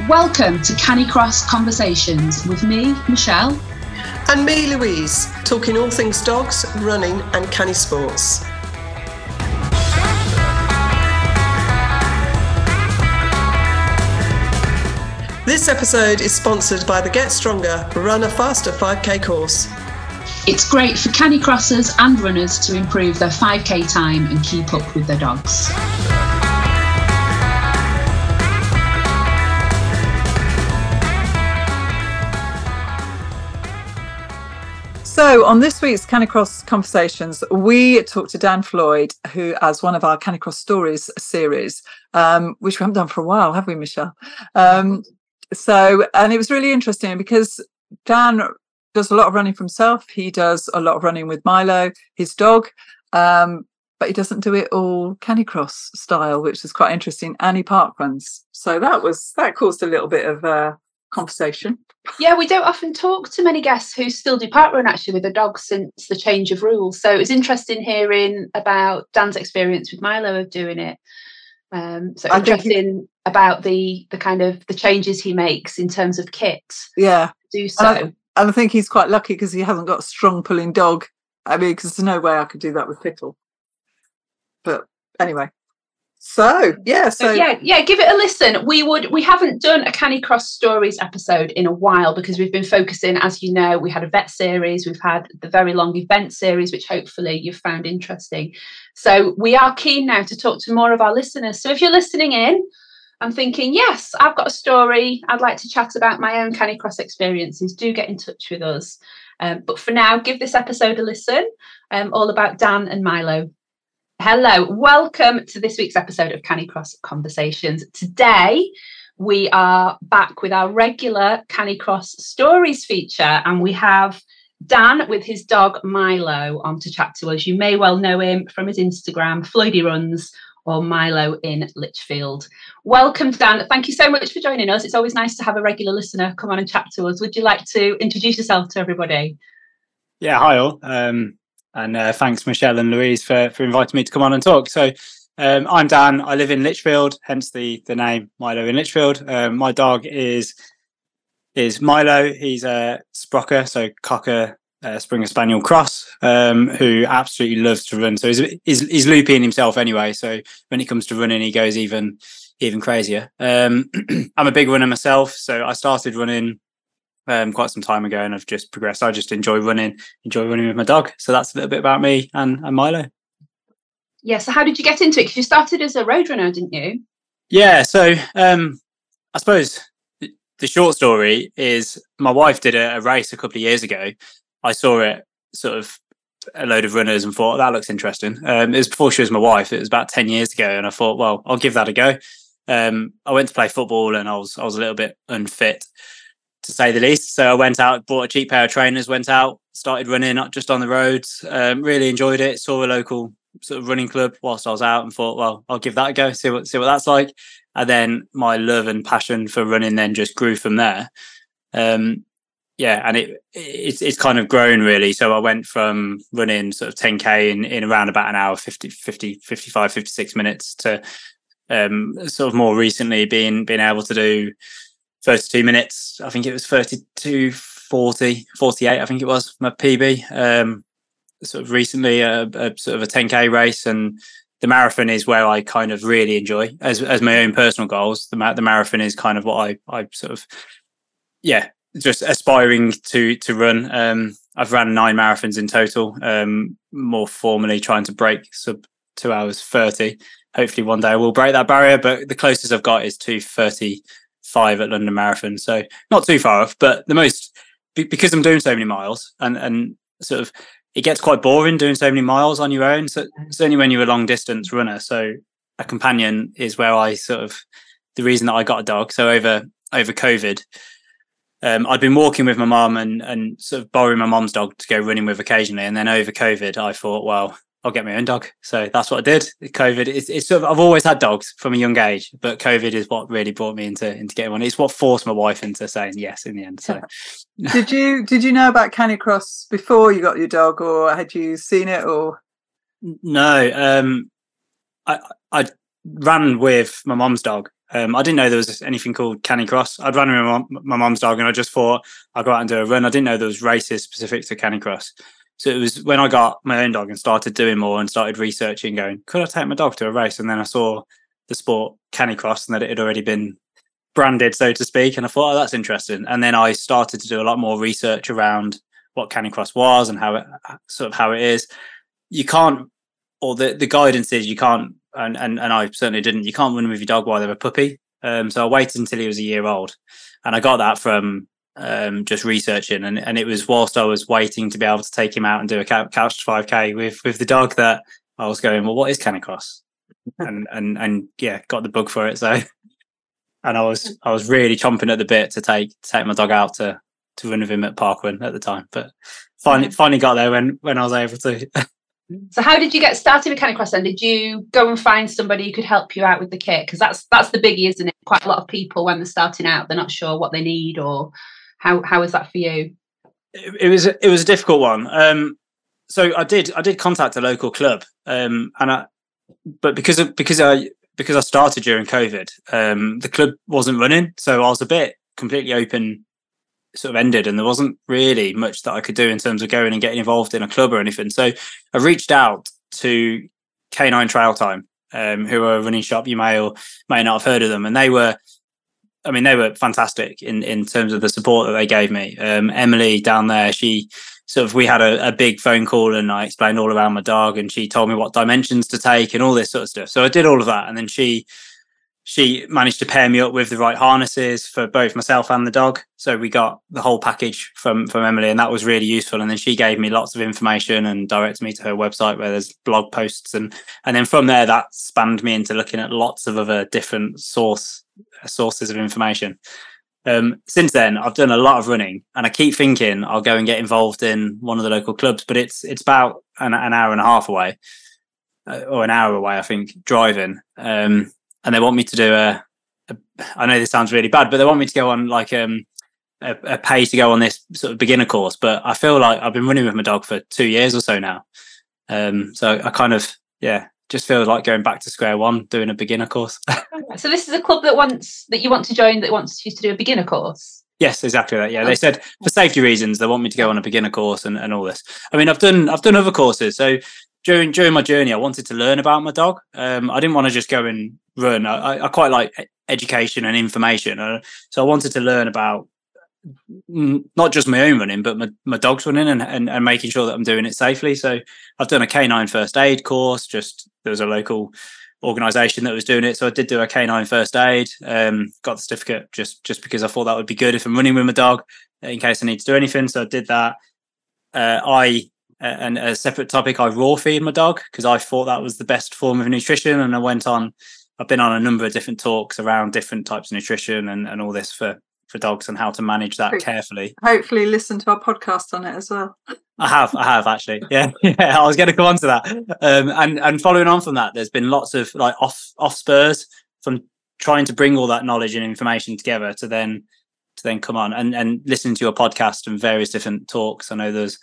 Welcome to Canicross Conversations with me, Michelle. And me, Louise, talking all things dogs, running and canny sports. This episode is sponsored by the Get Stronger Runner Faster 5K course. It's great for canicrossers and runners to improve their 5K time and keep up with their dogs. So on this week's Canicross Conversations, we talked to Dan Floyd, who has one of our Canicross Stories series, which we haven't done for a while, have we, Michelle? And it was really interesting because Dan does a lot of running for himself. He does a lot of running with Milo, his dog, but he doesn't do it all Canicross style, which is quite interesting. And he park runs. So that caused a little bit of conversation. Yeah, we don't often talk to many guests who still do park run actually with a dog since the change of rules. So it was interesting hearing about Dan's experience with Milo of doing it. About the kind of the changes he makes in terms of kit. Yeah, do so. And I think he's quite lucky because he hasn't got a strong pulling dog. I mean, because there's no way I could do that with Pickle. But anyway. So give it a listen. We haven't done a Canicross Stories episode in a while because we've been focusing, as you know, we had a vet series, we've had the very long event series, which hopefully you've found interesting. So we are keen now to talk to more of our listeners. So if you're listening in and thinking, yes, I've got a story, I'd like to chat about my own Canicross experiences, do get in touch with us. But for now, give this episode a listen, all about Dan and Milo. Hello, welcome to this week's episode of Canicross Conversations. Today, we are back with our regular Canicross Stories feature, and we have Dan with his dog Milo on to chat to us. You may well know him from his Instagram, Floydie Runs, or Milo in Lichfield. Welcome, Dan. Thank you so much for joining us. It's always nice to have a regular listener come on and chat to us. Would you like to introduce yourself to everybody? Yeah, hi all. And thanks, Michelle and Louise, for inviting me to come on and talk. So I'm Dan. I live in Lichfield, hence the name Milo in Lichfield. My dog is Milo. He's a Sprocker, so Cocker Springer Spaniel Cross, who absolutely loves to run. So he's loopy in himself anyway. So when it comes to running, he goes even crazier. I'm a big runner myself. So I started running quite some time ago, and I've just progressed. I just enjoy running with my dog. So that's a little bit about me and Milo. Yeah. So how did you get into it? Because you started as a road runner, didn't you? Yeah. So I suppose the short story is my wife did a race a couple of years ago. I saw it, sort of a load of runners, and thought that looks interesting. It was before she was my wife. It was about 10 years ago, and I thought, well, I'll give that a go. I went to play football, and I was a little bit unfit, to say the least. So I went out, bought a cheap pair of trainers, went out, started running, not just on the roads. Really enjoyed it. Saw a local sort of running club whilst I was out, and thought, well, I'll give that a go, see what that's like. And then my love and passion for running then just grew from there. And it's kind of grown really. So I went from running sort of 10k in around about an hour, 55, 56 minutes to sort of more recently being able to do 32 minutes. I think it was 32, 40, 48, I think it was my PB. Sort of recently a sort of a 10k race, and the marathon is where I kind of really enjoy as my own personal goals. The marathon is kind of what I sort of, just aspiring to run. I've ran 9 marathons in total, more formally trying to break sub 2 hours 30. Hopefully one day I will break that barrier, but the closest I've got is 2:35 at London Marathon. So not too far off, but the most, because I'm doing so many miles and sort of, it gets quite boring doing so many miles on your own. So certainly when you're a long distance runner. So a companion is where I sort of, the reason that I got a dog. So over COVID, I'd been walking with my mum and sort of borrowing my mum's dog to go running with occasionally. And then over COVID, I thought, well, I'll get my own dog. So that's what I did. COVID, it's sort of, I've always had dogs from a young age, but COVID is what really brought me into getting one. It's what forced my wife into saying yes in the end. So Did you know about Canicross before you got your dog, or had you seen it? Or no, I ran with my mum's dog I didn't know there was anything called Canicross. I'd run with my mum's dog, and I just thought I'd go out and do a run. I didn't know there was races specific to Canicross. So it was when I got my own dog and started doing more and started researching, going, could I take my dog to a race? And then I saw the sport Canicross and that it had already been branded, so to speak. And I thought, oh, that's interesting. And then I started to do a lot more research around what Canicross was and how it is. You can't, or the guidance is you can't, and I certainly didn't, you can't run with your dog while they're a puppy. So I waited until he was a year old. And I got that from just researching. And it was whilst I was waiting to be able to take him out and do a couch 5K with the dog that I was going, well, what is Canicross? and yeah, got the bug for it. So, and I was really chomping at the bit to take my dog out to run with him at Parkrun at the time. But finally got there when I was able to. So how did you get started with Canicross then? Did you go and find somebody who could help you out with the kit? Because that's the biggie, isn't it? Quite a lot of people, when they're starting out, they're not sure what they need, or how is that for you? It was a difficult one. So I did contact a local club, but because I started during COVID, the club wasn't running, so I was a bit completely open, sort of ended, and there wasn't really much that I could do in terms of going and getting involved in a club or anything. So I reached out to K9 Trail Time, who are a running shop. You may or may not have heard of them, and they were fantastic in terms of the support that they gave me. Emily down there, we had a big phone call, and I explained all around my dog, and she told me what dimensions to take and all this sort of stuff. So I did all of that, and then she managed to pair me up with the right harnesses for both myself and the dog. So we got the whole package from Emily, and that was really useful. And then she gave me lots of information and directed me to her website where there's blog posts. And then from there, that spanned me into looking at lots of other different sources of information. Since then, I've done a lot of running, and I keep thinking I'll go and get involved in one of the local clubs, but it's about an hour and a half away, or an hour away, I think, driving. And they want me to do I know this sounds really bad, but they want me to go on like a pay to go on this sort of beginner course. But I feel like I've been running with my dog for 2 years or so now. So I kind of, just feel like going back to square one, doing a beginner course. So this is a club that you want to join, that wants you to do a beginner course? Yes, exactly that. Yeah, they said for safety reasons, they want me to go on a beginner course and all this. I mean, I've done other courses. So during my journey, I wanted to learn about my dog. I didn't want to just go and run. I quite like education and information. So I wanted to learn about not just my own running, but my dog's running and making sure that I'm doing it safely. So I've done a K9 first aid course. There was a local organisation that was doing it. So I did do a K9 first aid, got the certificate just because I thought that would be good if I'm running with my dog in case I need to do anything. So I did that. And a separate topic, I raw feed my dog because I thought that was the best form of nutrition. And I've been on a number of different talks around different types of nutrition and all this for dogs and how to manage that carefully. Hopefully listen to our podcast on it as well. I have actually. Yeah. I was going to come on to that. And following on from that, there's been lots of like off spurs from trying to bring all that knowledge and information together to then come on and listening to your podcast and various different talks. I know there's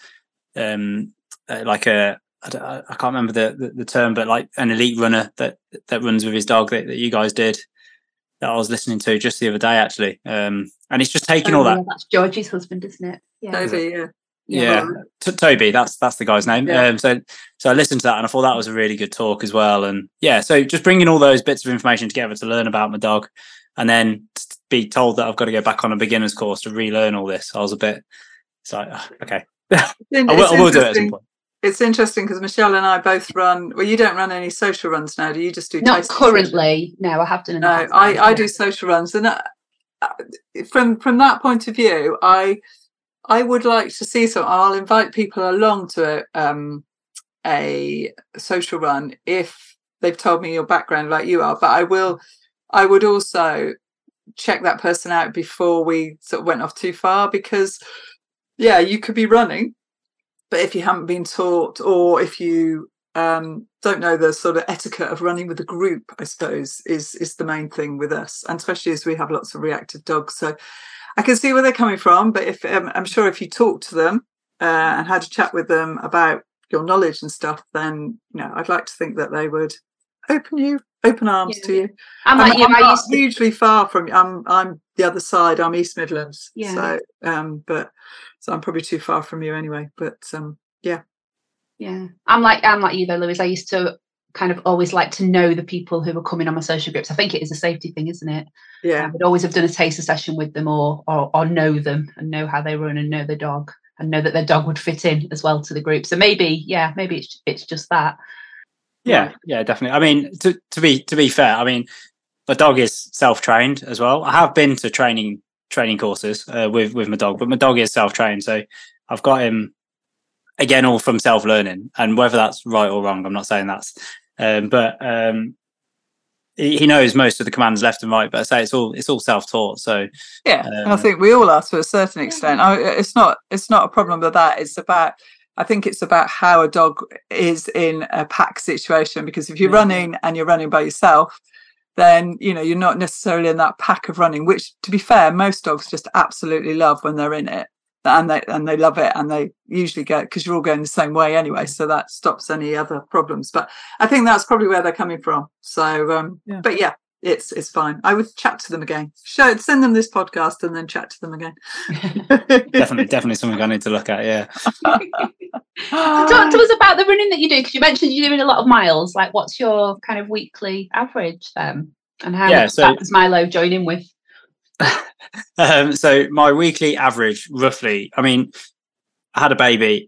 I can't remember the term, but like an elite runner that runs with his dog that you guys did, that I was listening to just the other day actually, and it's just taking all that. That's Georgie's husband, isn't it? Toby, Toby, that's the guy's name. So I listened to that and I thought that was a really good talk as well. And so just bringing all those bits of information together to learn about my dog, and then be told that I've got to go back on a beginner's course to relearn all this. I was a bit, it's like, okay. I will do it at some point. It's interesting because Michelle and I both run. Well, you don't run any social runs now, do you? Just do not currently. No, I have done. No, I do social runs, and from that point of view, I would like to see some. I'll invite people along to a social run if they've told me your background like you are. But I would also check that person out before we sort of went off too far, because you could be running, but if you haven't been taught, or if you don't know the sort of etiquette of running with a group, I suppose is the main thing with us, and especially as we have lots of reactive dogs. So I can see where they're coming from, but if I'm sure if you talk to them and had a chat with them about your knowledge and stuff, then I'd like to think that they would open you open arms to you. I'm like you. I'm not hugely far from you. I'm the other side. I'm East Midlands. Yeah. So so I'm probably too far from you anyway. But yeah. I'm like you though, Louise. I used to kind of always like to know the people who were coming on my social groups. I think it is a safety thing, isn't it? Yeah. I'd always have done a taster session with them or know them and know how they run and know the dog and know that their dog would fit in as well to the group. So maybe it's just that. Yeah, definitely. I mean, to be fair, I mean, my dog is self-trained as well. I have been to training courses with my dog, but my dog is self-trained. So I've got him, again, all from self-learning. And whether that's right or wrong, I'm not saying that's... but he knows most of the commands left and right. But I say it's all self-taught. So I think we all are to a certain extent. It's not a problem with that. I think it's about how a dog is in a pack situation, because if you're running and you're running by yourself, then you're not necessarily in that pack of running, which, to be fair, most dogs just absolutely love when they're in it, and they love it, and they usually go, because you're all going the same way anyway, so that stops any other problems. But I think that's probably where they're coming from. So but yeah, it's fine. I would chat to them again. Send them this podcast and then chat to them again. definitely something I need to look at. Yeah. Talk to us about the running that you do, because you mentioned you're doing a lot of miles. Like, what's your kind of weekly average then, and how does Milo join in with? So my weekly average, roughly, I mean, I had a baby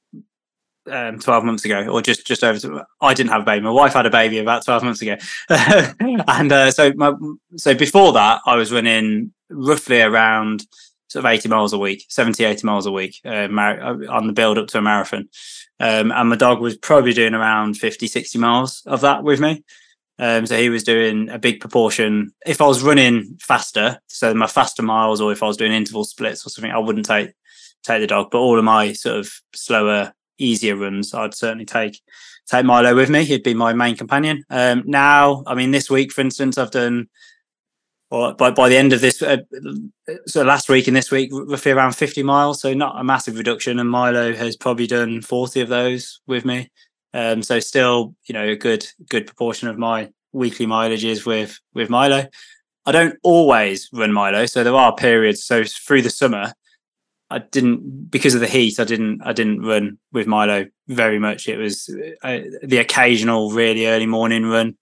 12 months ago, or just over. I didn't have a baby. My wife had a baby about 12 months ago. And so before that, I was running roughly around sort of 80 miles a week, 70, 80 miles a week on the build up to a marathon. And my dog was probably doing around 50, 60 miles of that with me. So he was doing a big proportion. If I was running faster, so my faster miles, or if I was doing interval splits or something, I wouldn't take the dog. But all of my sort of slower, easier runs, I'd certainly take Milo with me. He'd be my main companion. Now, I mean, this week, for instance, I've done, or by the end of this, so last week and this week, roughly around 50 miles. So not a massive reduction. And Milo has probably done 40 of those with me. So still, a good proportion of my weekly mileages with Milo. I don't always run Milo, so there are periods. So through the summer, I didn't, because of the heat, I didn't run with Milo very much. It was the occasional really early morning run.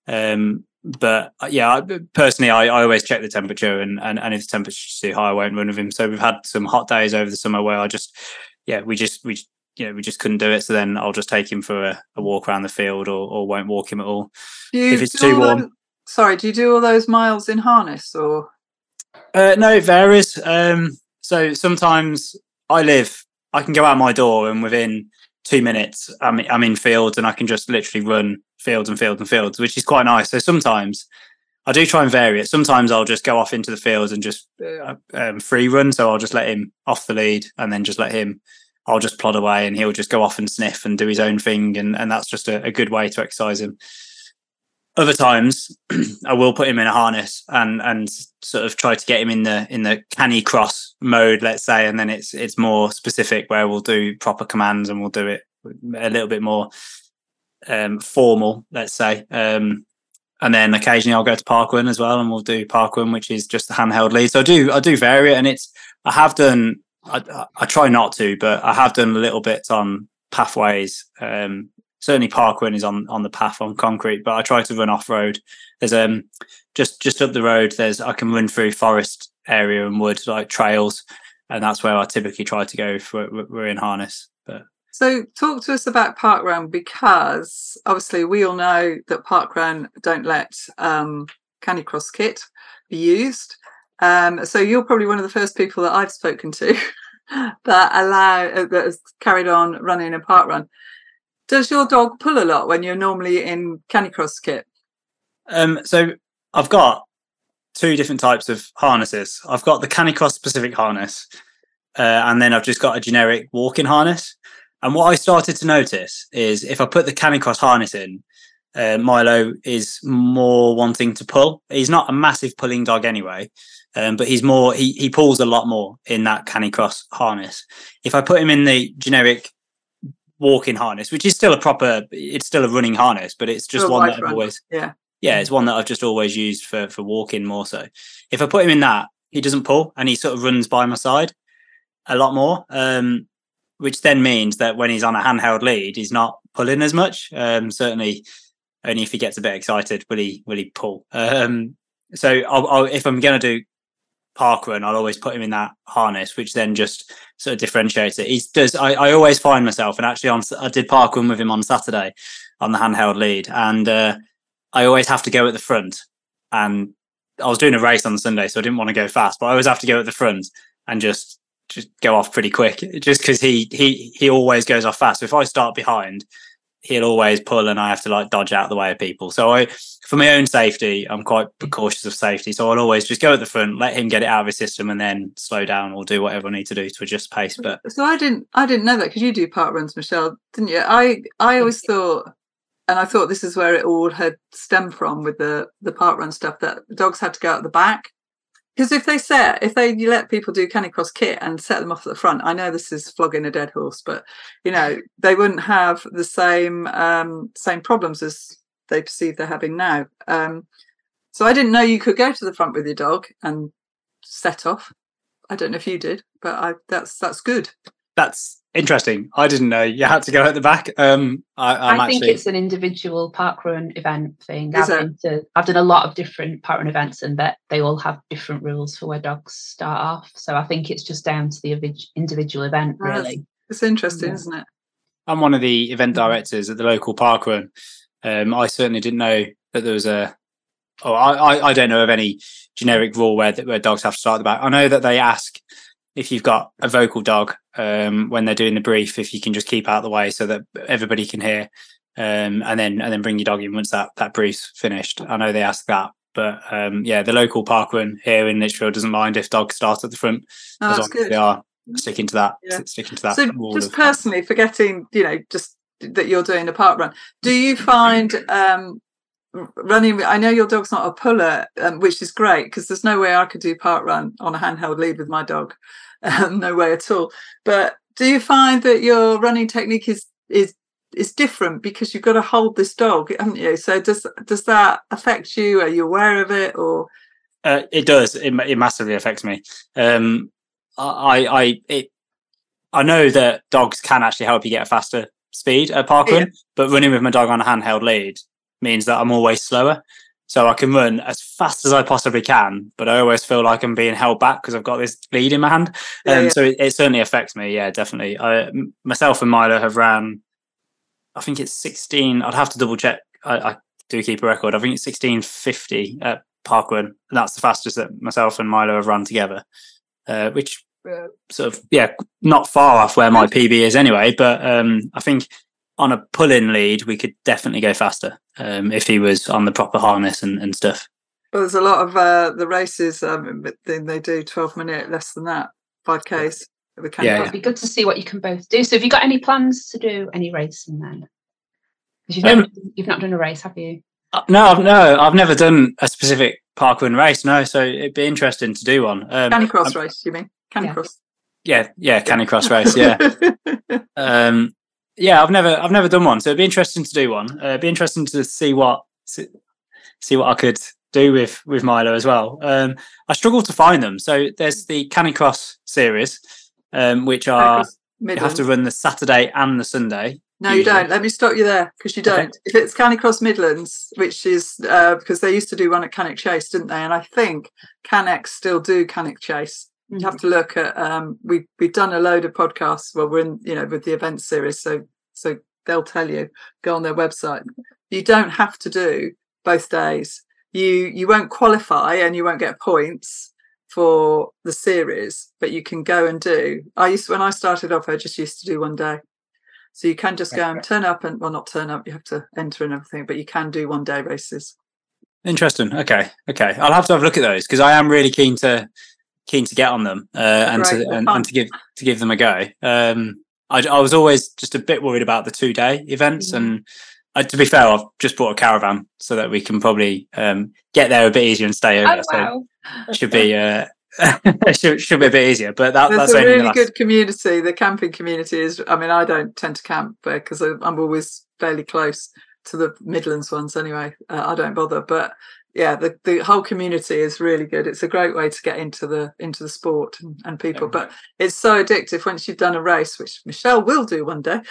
But yeah, personally, I always check the temperature, and if the temperature's too high, I won't run with him. So we've had some hot days over the summer where we just couldn't do it. So then I'll just take him for a walk around the field, or won't walk him at all if it's too warm. Do you do all those miles in harness, or? No, it varies. So sometimes I can go out my door and within 2 minutes I'm in fields, and I can just literally run fields and fields and fields, which is quite nice. So sometimes I do try and vary it. Sometimes I'll just go off into the fields and just free run. So I'll just let him off the lead, and then I'll just plod away, and he'll just go off and sniff and do his own thing. And that's just a good way to exercise him. Other times I will put him in a harness and sort of try to get him in the canicross mode, let's say. And then it's more specific, where we'll do proper commands, and we'll do it a little bit more formal, let's say. And then occasionally I'll go to parkrun as well, and we'll do parkrun, which is just the handheld lead. So I do vary it, and I try not to, but I have done a little bit on pathways. Certainly parkrun is on the path on concrete, but I try to run off road. There's just up the road, I can run through forest area and wood, like trails, and that's where I typically try to go if we're in harness. But so talk to us about parkrun, because obviously we all know that parkrun don't let canicross kit be used. So you're probably one of the first people that I've spoken to that has carried on running a parkrun. Does your dog pull a lot when you're normally in canicross kit? So I've got two different types of harnesses. I've got the canicross specific harness, and then I've just got a generic walking harness. And what I started to notice is if I put the canicross harness in, Milo is more wanting to pull. He's not a massive pulling dog anyway, but he's more, he pulls a lot more in that canicross harness. If I put him in the generic walking harness, which is still it's still a running harness, but it's just one that I've always, yeah, it's one that I've just always used for walking more so. If I put him in that, he doesn't pull and he sort of runs by my side a lot more, which then means that when he's on a handheld lead, he's not pulling as much. Certainly only if he gets a bit excited will he pull. So I'll if I'm going to do park run, I'll always put him in that harness, which then just sort of differentiates it. I always find myself, and actually I did park run with him on Saturday on the handheld lead, and I always have to go at the front. And I was doing a race on Sunday, so I didn't want to go fast, but I always have to go at the front and just go off pretty quick, just because he always goes off fast. So if I start behind, he'll always pull and I have to like dodge out the way of people. So for my own safety, I'm quite cautious of safety. So I'll always just go at the front, let him get it out of his system, and then slow down or do whatever I need to do to adjust pace. But so I didn't know that, because you do park runs, Michelle, didn't you? I always thought, and I thought this is where it all had stemmed from with the park run stuff, that dogs had to go at the back. Because if you let people do Canicross kit and set them off at the front, I know this is flogging a dead horse, but they wouldn't have the same problems as they perceive they're having now. So I didn't know you could go to the front with your dog and set off. I don't know if you did, but that's good. That's interesting. I didn't know you had to go at the back. I think it's an individual parkrun event thing. I've done a lot of different parkrun events, and that they all have different rules for where dogs start off. So I think it's just down to the individual event, really. It's interesting, isn't it? I'm one of the event directors at the local parkrun. I certainly didn't know that there was I don't know of any generic rule where dogs have to start at the back. I know that they ask if you've got a vocal dog when they're doing the brief, if you can just keep out of the way so that everybody can hear, and then bring your dog in once that brief's finished. I know they ask that, but the local parkrun here in Lichfield doesn't mind if dogs start at the front, as long as they are sticking to that. Yeah. Sticking to that. So just personally, forgetting just that you're doing a park run, do you find running? I know your dog's not a puller, which is great, because there's no way I could do park run on a handheld lead with my dog. No way at all. But do you find that your running technique is different because you've got to hold this dog, haven't you? So does that affect you? Are you aware of it, or? It does. It massively affects me. I know that dogs can actually help you get a faster speed at parkrun, but running with my dog on a handheld lead means that I'm always slower. So I can run as fast as I possibly can, but I always feel like I'm being held back because I've got this lead in my hand. So it certainly affects me. Yeah, definitely. Myself and Milo have ran, I think it's 16. I'd have to double check. I do keep a record. I think it's 16:50 at parkrun. And that's the fastest that myself and Milo have run together, which sort of, not far off where my PB is anyway. But I think on a pull-in lead, we could definitely go faster if he was on the proper harness and stuff. Well, there's a lot of the races, they do 12-minute, less than that, 5Ks. It'd be good to see what you can both do. So have you got any plans to do any racing then? Because you've not done a race, have you? No, I've never done a specific parkrun race, no, so it'd be interesting to do one. Canicross race, you mean? Canicross. Yeah, Canicross race, yeah. I've never done one, so it'd be interesting to do one. It'd be interesting to see what I could do with Milo as well. I struggle to find them. So there's the Canicross series, which are you have to run the Saturday and the Sunday. No, usually. You don't. Let me stop you there, because you don't. Okay. If it's Canicross Midlands, which is because they used to do one at Cannock Chase, didn't they? And I think Cannock still do Cannock Chase. You have to look at. We've done a load of podcasts. Well, we're in with the event series, so they'll tell you. Go on their website. You don't have to do both days. You won't qualify and you won't get points for the series, but you can go and do. When I started off, I just used to do one day. So you can just go and turn up and, well, not turn up, you have to enter and everything, but you can do 1 day races. Interesting. Okay. I'll have to have a look at those, because I am really keen to get on them and to give them a go. I was always just a bit worried about the 2-day events, and to be fair, I've just bought a caravan so that we can probably get there a bit easier and stay over. Oh, wow. So should be should be a bit easier. But that's a really good community. The camping community is. I mean, I don't tend to camp because I'm always fairly close. to the Midlands ones anyway. I don't bother, but yeah, the whole community is really good. It's a great way to get into the sport and people, but it's so addictive once you've done a race, which Michelle will do one day.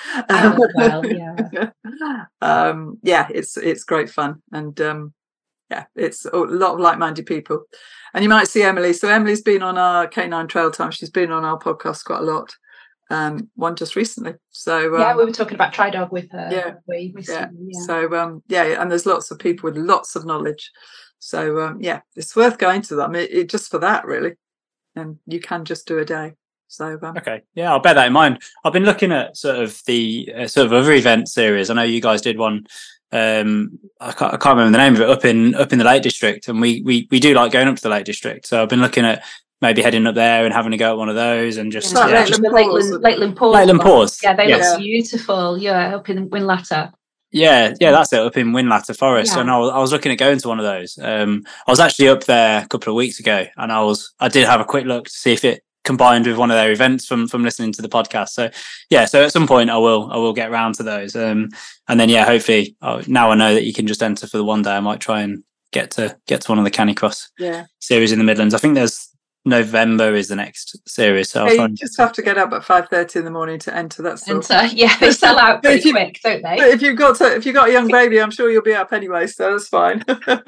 It's great fun, and it's a lot of like-minded people. And you might see Emily. So Emily's been on our Canine Trail Time. She's been on our podcast quite a lot. One just recently. So we were talking about TriDog with her. So and there's lots of people with lots of knowledge. So it's worth going to them. It just for that really, and you can just do a day. So okay, yeah, I'll bear that in mind. I've been looking at sort of the sort of other event series. I know you guys did one. I can't remember the name of it up in the Lake District, and we do like going up to the Lake District. So I've been looking at maybe heading up there and having a go at one of those, and just Lakeland Pause. Yeah, they look beautiful. Yeah, up in Winlatter. Yeah, that's it, up in Winlatter Forest. And I was looking at going to one of those. I was actually up there a couple of weeks ago, and I did have a quick look to see if it combined with one of their events from listening to the podcast. So at some point I will get around to those. And then hopefully now I know that you can just enter for the one day. I might try and get to one of the Canicross series in the Midlands. I think there's November is the next series. So you just have to get up at 5:30 in the morning to enter. They sell out pretty quick, don't they? But if you've got a young baby, I'm sure you'll be up anyway, so that's fine.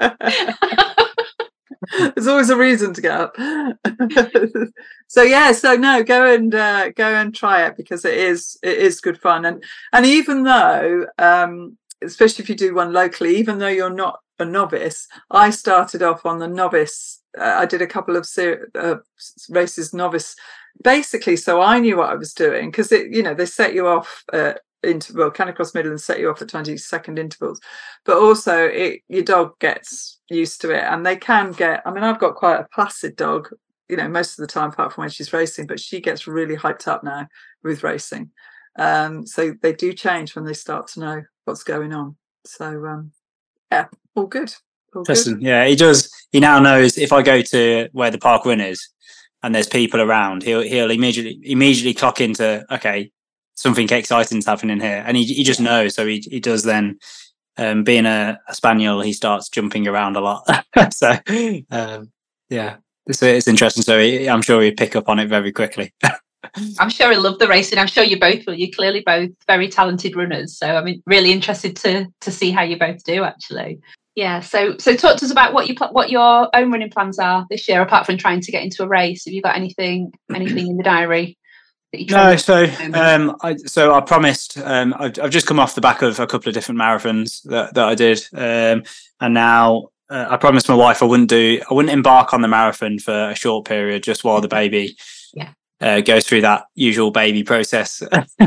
There's always a reason to get up. Go and try it, because it is good fun. And even though especially if you do one locally, even though you're not a novice, I started off on the novice. I did a couple of races novice, basically, so I knew what I was doing, because they set you off Canicross Midlands set you off at 20-second intervals, but also your dog gets used to it, and they can get. I mean, I've got quite a placid dog, most of the time, apart from when she's racing, but she gets really hyped up now with racing. So they do change when they start to know what's going on. So all good. Listen, yeah, he does. He now knows if I go to where the park run is and there's people around, he'll immediately clock into, okay, something exciting's happening here, and he just knows. So he does then. Being a spaniel, he starts jumping around a lot. So it's interesting. So I'm sure he'd pick up on it very quickly. I'm sure he'll love the racing. I'm sure you both will. You're clearly both very talented runners. So I'm really interested to see how you both do, actually. Yeah. So talk to us about what your own running plans are this year, apart from trying to get into a race. Have you got anything in the diary? No, so I promised. I've just come off the back of a couple of different marathons that I did, and now I promised my wife I wouldn't embark on the marathon for a short period, just while the baby goes through that usual baby process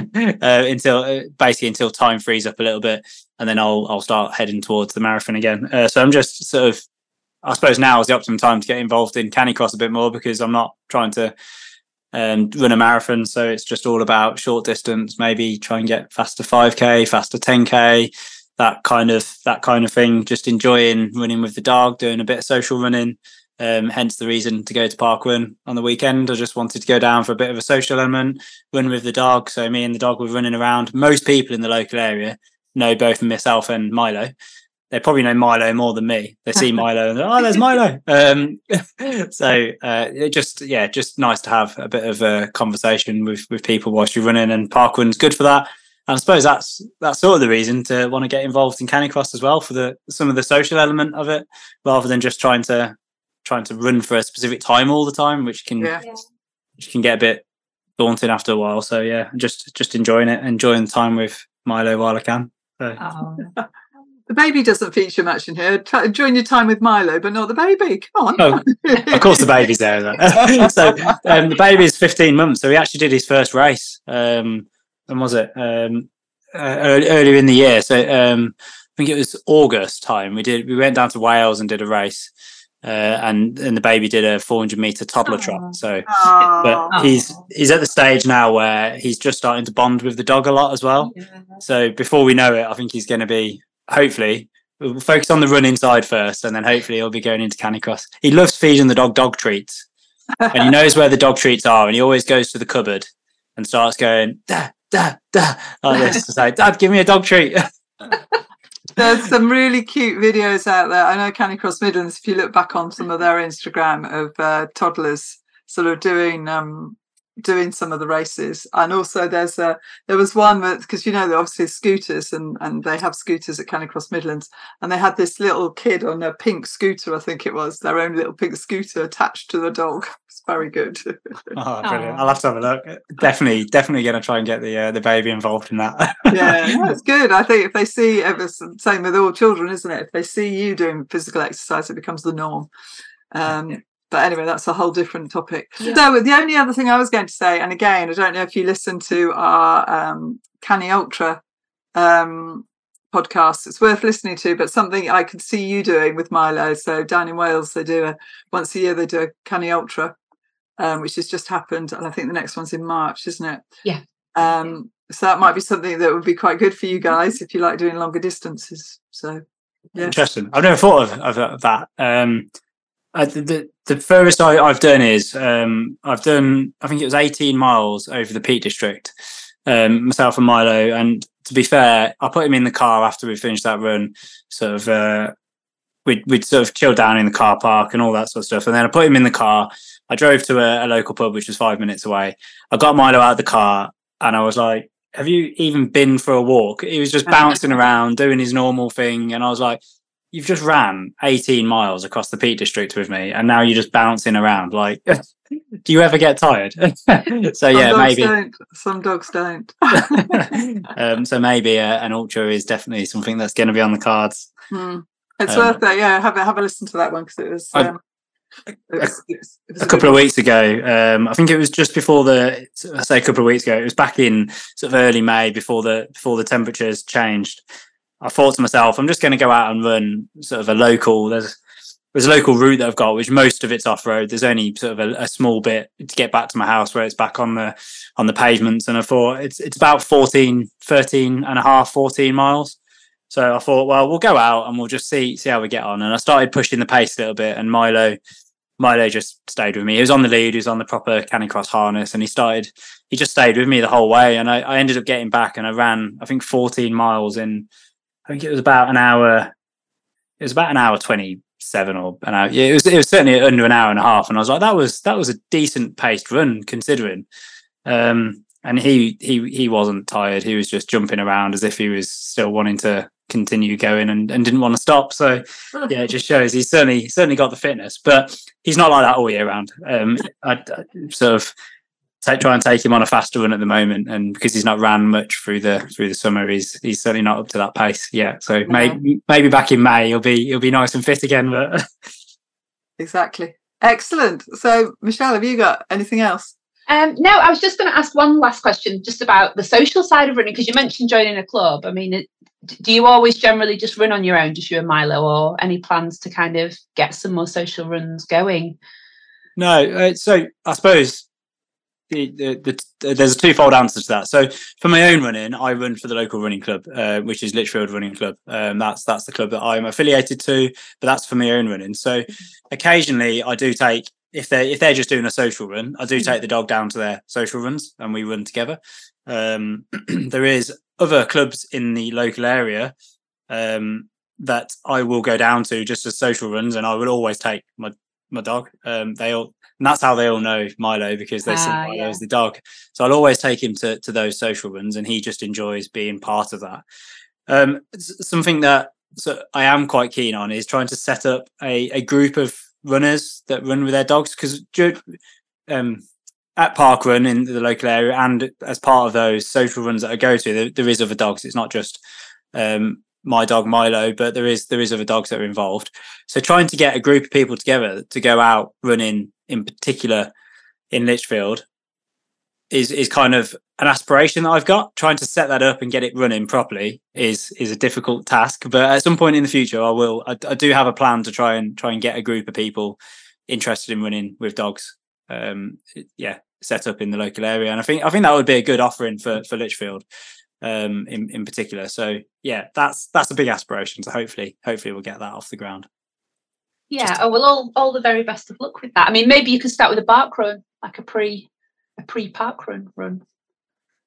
until time frees up a little bit, and then I'll start heading towards the marathon again. So I'm just sort of, I suppose now is the optimum time to get involved in Canicross a bit more, because I'm not trying to run a marathon, so it's just all about short distance, maybe try and get faster 5k, faster 10k, that kind of thing, just enjoying running with the dog, doing a bit of social running, hence the reason to go to Parkrun on the weekend. I just wanted to go down for a bit of a social element, run with the dog. So me and the dog were running around. Most people in the local area know both myself and Milo. They probably know Milo more than me. They see Milo and there's Milo. Just nice to have a bit of a conversation with people whilst you're running, and Parkrun's good for that. And I suppose that's sort of the reason to want to get involved in Canicross as well, for some of the social element of it, rather than just trying to run for a specific time all the time, which can get a bit daunting after a while. So yeah, just enjoying the time with Milo while I can. So. The baby doesn't feature much in here. Enjoying your time with Milo, but not the baby. Come on. Oh, of course the baby's there. So the baby is 15 months. So he actually did his first race. When was it? Earlier in the year. So I think it was August time. We went down to Wales and did a race. And the baby did a 400-meter toddler trot. So, but he's at the stage now where he's just starting to bond with the dog a lot as well. Yeah. So before we know it, I think he's going to be, hopefully, we'll focus on the running side first, and then hopefully he'll be going into Canicross. He loves feeding the dog treats, and he knows where the dog treats are, and he always goes to the cupboard and starts going da da da like this to say, "Dad, give me a dog treat." There's some really cute videos out there. I know Canicross Midlands, if you look back on some of their Instagram of toddlers sort of doing some of the races. And also there was one that, because obviously scooters and they have scooters at Canicross Midlands, and they had this little kid on a pink scooter, I think it was, their own little pink scooter attached to the dog. It's very good. Oh, brilliant. I'll have to have a look. Definitely going to try and get the baby involved in that. Yeah, it's good. I think if they see, same with all children, isn't it? If they see you doing physical exercise, it becomes the norm. But anyway, that's a whole different topic. Yeah. So the only other thing I was going to say, and again, I don't know if you listen to our Canny Ultra podcast, it's worth listening to, but something I could see you doing with Milo. So down in Wales, they do once a year, they do a Canny Ultra, which has just happened. And I think the next one's in March, isn't it? Yeah. So that might be something that would be quite good for you guys if you like doing longer distances. So, yeah. Interesting. I've never thought of that. The furthest I've done is I've done, I think it was 18 miles over the Peak District, myself and Milo. And to be fair, I put him in the car after we finished that run. Sort of, we'd sort of chilled down in the car park and all that sort of stuff. And then I put him in the car. I drove to a local pub, which was 5 minutes away. I got Milo out of the car and I was like, have you even been for a walk? He was just bouncing around, doing his normal thing. And I was like, you've just ran 18 miles across the Peak District with me, and now you're just bouncing around. Like, do you ever get tired? So maybe some dogs don't. So maybe an ultra is definitely something that's going to be on the cards. It's worth it. Yeah, have a listen to that one, because it was. A couple of weeks ago, I think it was just before I say a couple of weeks ago, it was back in sort of early May before the temperatures changed. I thought to myself, I'm just going to go out and run sort of a local. There's a local route that I've got, which most of it's off road. There's only sort of a small bit to get back to my house where it's back on the pavements. And I thought it's about 13 and a half, 14 miles. So I thought, well, we'll go out and we'll just see how we get on. And I started pushing the pace a little bit, and Milo just stayed with me. He was on the lead, he was on the proper Canicross harness, and he just stayed with me the whole way. And I ended up getting back, and I ran, I think, 14 miles in, I think it was about an hour. It was about an hour 27 or an hour. Yeah, it was certainly under an hour and a half. And I was like, that was a decent paced run considering. And he wasn't tired. He was just jumping around as if he was still wanting to continue going and didn't want to stop. So yeah, it just shows he's certainly got the fitness, but he's not like that all year round. I sort of try and take him on a faster run at the moment, and because he's not ran much through the summer, he's certainly not up to that pace yet. So maybe back in May he'll be nice and fit again. But exactly, excellent. So Michelle, have you got anything else? No, I was just going to ask one last question just about the social side of running, because you mentioned joining a club. I mean, do you always generally just run on your own, just you and Milo, or any plans to kind of get some more social runs going? No, so I suppose there's a twofold answer to that. So for my own running, I run for the local running club, which is Lichfield Running Club. That's the club that I'm affiliated to, but that's for my own running. So occasionally I do take, if they're just doing a social run, I do take the dog down to their social runs and we run together. There is other clubs in the local area that I will go down to just as social runs, and I will always take my dog. And that's how they all know Milo, because they see Milo as the dog. So I'll always take him to those social runs, and he just enjoys being part of that. Something that I am quite keen on is trying to set up a group of runners that run with their dogs, because at Parkrun in the local area, and as part of those social runs that I go to, there is other dogs. It's not just my dog Milo, but there is other dogs that are involved. So trying to get a group of people together to go out running, in particular in Lichfield, is kind of an aspiration that I've got. Trying to set that up and get it running properly is a difficult task, but at some point in the future I do have a plan to try and get a group of people interested in running with dogs set up in the local area. And I think that would be a good offering for Lichfield in particular. So yeah, that's a big aspiration. So hopefully we'll get that off the ground. Yeah. All the very best of luck with that. I mean, maybe you could start with a park run, like a pre park run.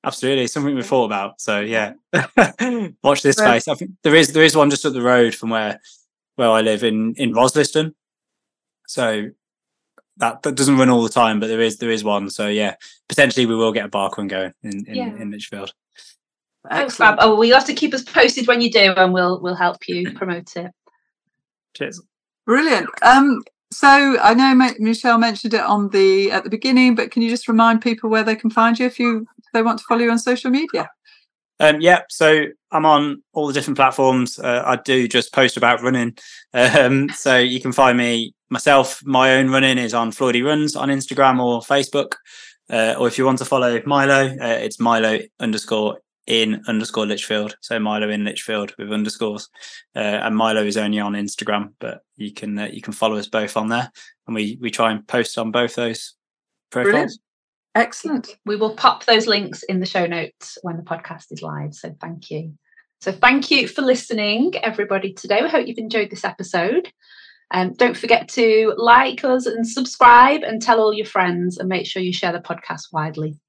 absolutely. Something we thought about. So yeah, watch this space. I think there is one just up the road from where I live in Rosliston. So that doesn't run all the time, but there is one. So yeah, potentially we will get a bark one going in Lichfield. Excellent. Oh, well, you'll have to keep us posted when you do, and we'll help you promote it. Cheers. Brilliant. So I know Michelle mentioned it at the beginning, but can you just remind people where they can find you if they want to follow you on social media? So I'm on all the different platforms. I do just post about running. So you can find myself, my own running is on Floydie Runs on Instagram or Facebook. Or if you want to follow Milo, it's Milo_in_Lichfield. So Milo in Lichfield with underscores. And Milo is only on Instagram, but you can follow us both on there. And we try and post on both those profiles. Brilliant. Excellent. We will pop those links in the show notes when the podcast is live. So thank you. So thank you for listening, everybody, today. We hope you've enjoyed this episode. Don't forget to like us and subscribe and tell all your friends, and make sure you share the podcast widely.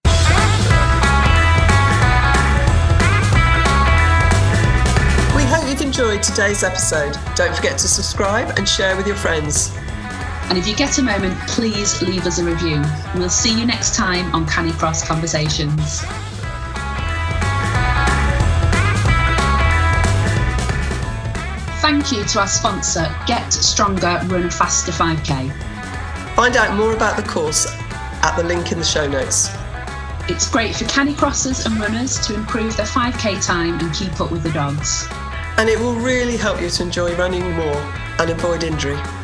We hope you've enjoyed today's episode. Don't forget to subscribe and share with your friends. And if you get a moment, please leave us a review. We'll see you next time on Canicross Conversations. Thank you to our sponsor, Get Stronger Run Faster 5K. Find out more about the course at the link in the show notes. It's great for canicrossers and runners to improve their 5K time and keep up with the dogs. And it will really help you to enjoy running more and avoid injury.